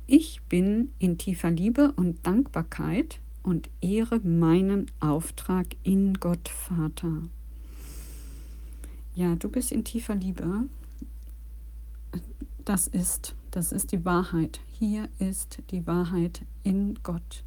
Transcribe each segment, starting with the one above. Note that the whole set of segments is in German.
Ich bin in tiefer Liebe und Dankbarkeit und ehre meinen Auftrag in Gott Vater. Ja, du bist in tiefer Liebe. Das ist die Wahrheit. Hier ist die Wahrheit in Gott.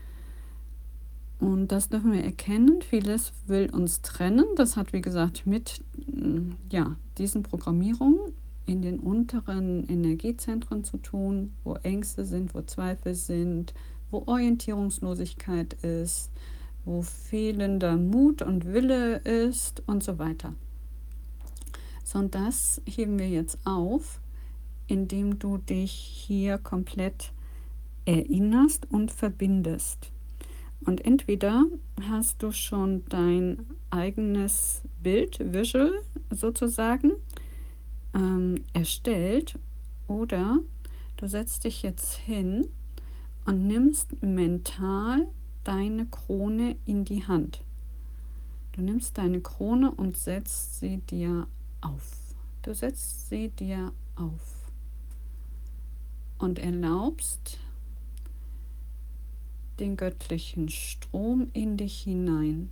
Und das dürfen wir erkennen. Vieles will uns trennen. Das hat, wie gesagt, mit diesen Programmierungen in den unteren Energiezentren zu tun, wo Ängste sind, wo Zweifel sind, wo Orientierungslosigkeit ist, wo fehlender Mut und Wille ist und so weiter. So, und das heben wir jetzt auf, indem du dich hier komplett erinnerst und verbindest. Und entweder hast du schon dein eigenes Bild, Visual sozusagen, erstellt, oder du setzt dich jetzt hin und nimmst mental deine Krone in die Hand. Du nimmst deine Krone und setzt sie dir auf. Du setzt sie dir auf und erlaubst den göttlichen Strom in dich hinein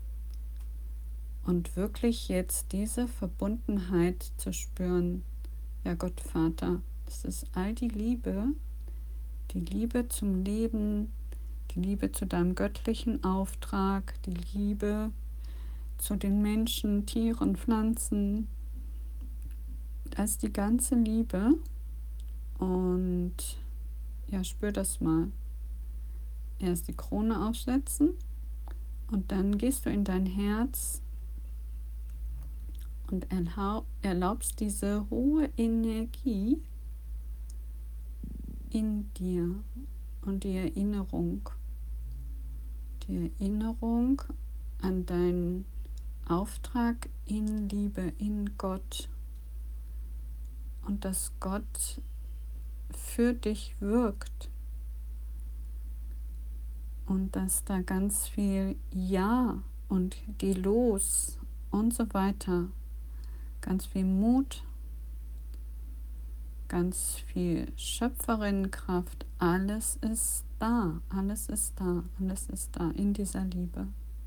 und wirklich jetzt diese Verbundenheit zu spüren. Ja, Gott Vater, das ist all die Liebe zum Leben, die Liebe zu deinem göttlichen Auftrag, die Liebe zu den Menschen, Tieren, Pflanzen. Das ist die ganze Liebe. Und ja, spür das mal. Erst die Krone aufsetzen und dann gehst du in dein Herz und erlaubst diese hohe Energie in dir und die Erinnerung an deinen Auftrag in Liebe, in Gott, und dass Gott für dich wirkt und dass da ganz viel Ja und geh los und so weiter, ganz viel Mut, ganz viel Schöpferinnenkraft, alles ist da in dieser Liebe.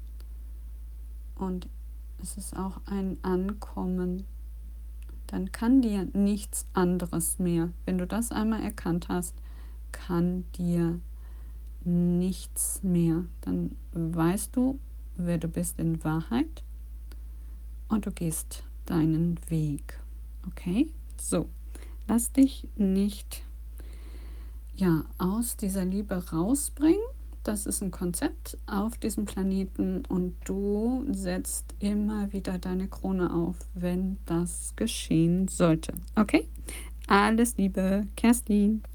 Und es ist auch ein Ankommen. Dann kann dir nichts anderes mehr. Wenn du das einmal erkannt hast, kann dir nichts mehr. Dann weißt du, wer du bist in Wahrheit, und du gehst deinen Weg. Okay? So, lass dich nicht aus dieser Liebe rausbringen. Das ist ein Konzept auf diesem Planeten und du setzt immer wieder deine Krone auf, wenn das geschehen sollte. Okay? Alles Liebe, Kerstin.